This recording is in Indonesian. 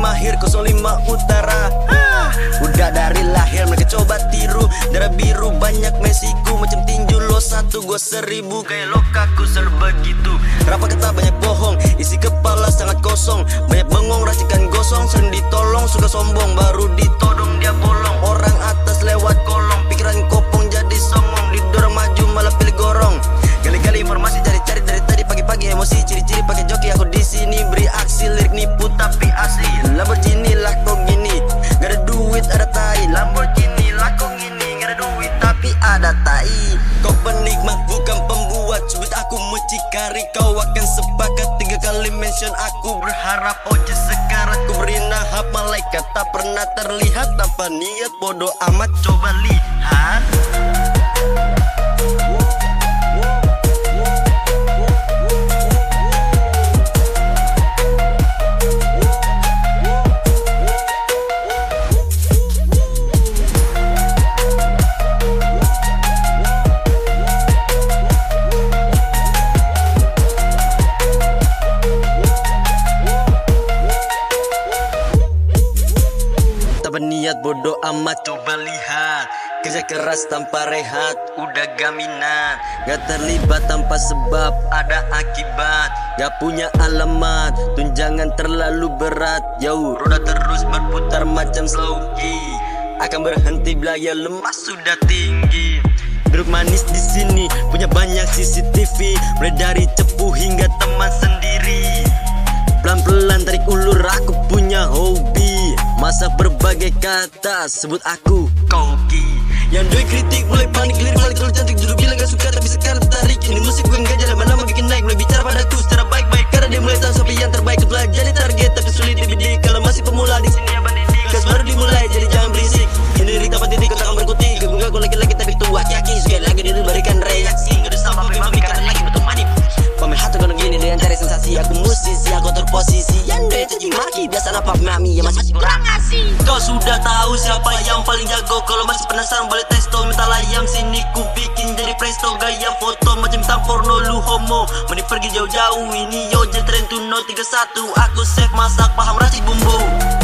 mahir 05 utara. Udah dari lahir mereka coba tiru. Darah biru banyak Mesiku, macam tinju lo 1 gua 1000. Kayak Lukaku serba gitu. Rapa kata banyak bohong, isi kepala sangat kosong. Banyak bengong racikan gosong, sering ditolong suka sombong, baru ditodong dia bolong. Orang atas lewat kolong, pikiran kopong jadi songong. Didorong maju malah pilih gorong. Gali-gali informasi cari-cari dari tadi pagi-pagi emosi. Ciri-ciri pakai joki aku di sini beri aksi, lirik nipu tapi asli. Lamborghini lah kok gini, gak ada duit ada tai. Lamborghini lah kok gini, gak ada duit tapi ada tai. Kau penikmat bukan pembuat, sebut aku mucikari. Kau akan sepakat 3 kali mention aku. Berharap oje sekarat, ku beri nahap malaikat. Tak pernah terlihat tanpa niat, bodoh amat coba lihat. Niat bodoh amat coba lihat. Kerja keras tanpa rehat, udah gak minat. Gak terlibat tanpa sebab, ada akibat. Gak punya alamat, tunjangan terlalu berat. Yo, roda terus berputar macam slow key. Akan berhenti belaya lemas sudah tinggi. Duduk manis di sini, punya banyak CCTV. Mulai dari cepu hingga teman sendiri. Pelan-pelan tarik ulur, aku punya hobi. Masak berbagai kata, sebut aku koki. Yang doi kritik mulai panik, lirik balik kalau cantik. Dulu bilang gak suka tapi sekarang tertarik. Ini musik gue gak jalan mana bikin naik. Mulai bicara padaku secara baik-baik, karena dia mulai tahu siapa yang terbaik. Telah jadi target tapi sulit dibidik. Kalau masih pemula di sini abang didik. Gas baru dimulai jadi jangan berisik. Ini tanpa titik kau takkan berkutik. Gue gak laki-laki tapi tua kaki. Sekali lagi dia berikan reaksi. Gak ada sampah memang karena lagi betul manip. Pamer hati kono gini dengan cari sensasi. Aku musisi, aku terposisi. Yang deh caci maki, biasa napap mami yang masih kurang asih. Kau sudah tahu siapa yang paling jago. Kalau masih penasaran boleh testo. Minta layam sini ku bikin jadi presto. Gaya foto macam tam porno lu homo. Mending pergi jauh-jauh ini yo tren tuno 31. Aku chef masak paham racik bumbu.